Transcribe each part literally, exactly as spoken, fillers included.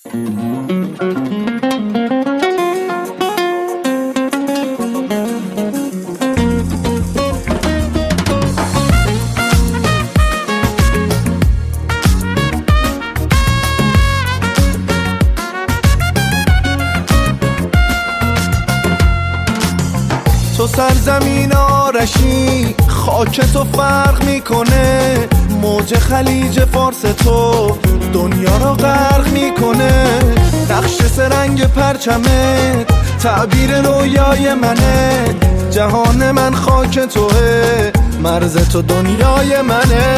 تو سرزمین آرشی، خاک تو فرق میکنه، موج خلیج فارس تو دنیا رو غرق میکنه. نقش سرنگ پرچمت تعبیر رویای منه، جهان من خاک توه، مرز تو دنیای منه.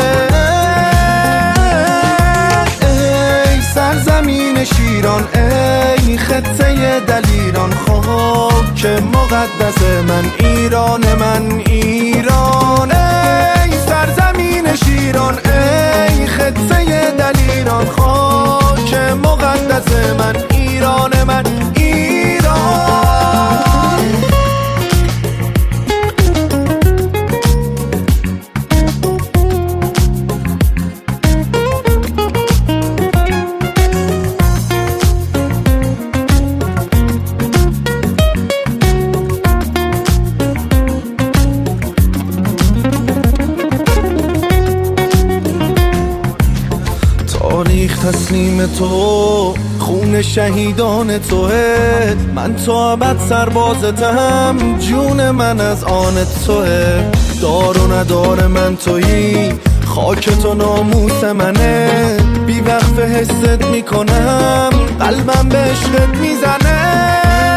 ای سرزمین شیران، ای خطه دلیران، خاک مقدس من ایران، من ایران. ای سرزمین شیران، ای خطه دلیران، خاک مقدس من ایران، من ایران. تاریخ تسلیم تو، خون شهیدان توه، من تو ابد سربازتم، جون من از آن توه. دار و ندار من تویی، خاک تو ناموس منه، بی وقف حست میکنم، قلبم به عشقت میزنه.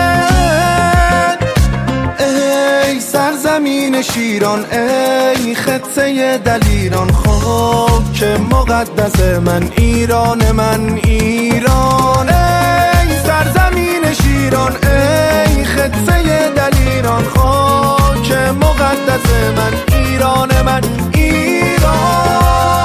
ای سرزمین شیران، ای خطه دلیران، خاک مقدس من ایران، من ایران. ای سرزمین شیران، ای خطه دلیران، خاک مقدس من ایران، من ایران.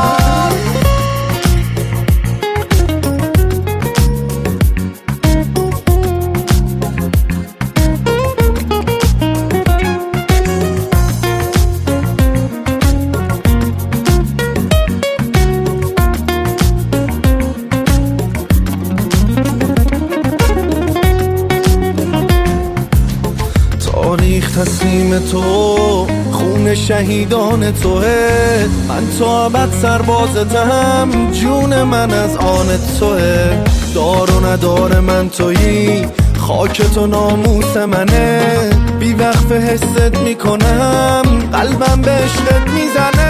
تاریخ تسلیم تو، خون شهیدان توه، من تو ابد سربازتم، جون من از آن توه. دار و ندار من تویی، خاک تو ناموس منه، بی وقف حست میکنم، قلبم به عشقت میزنه.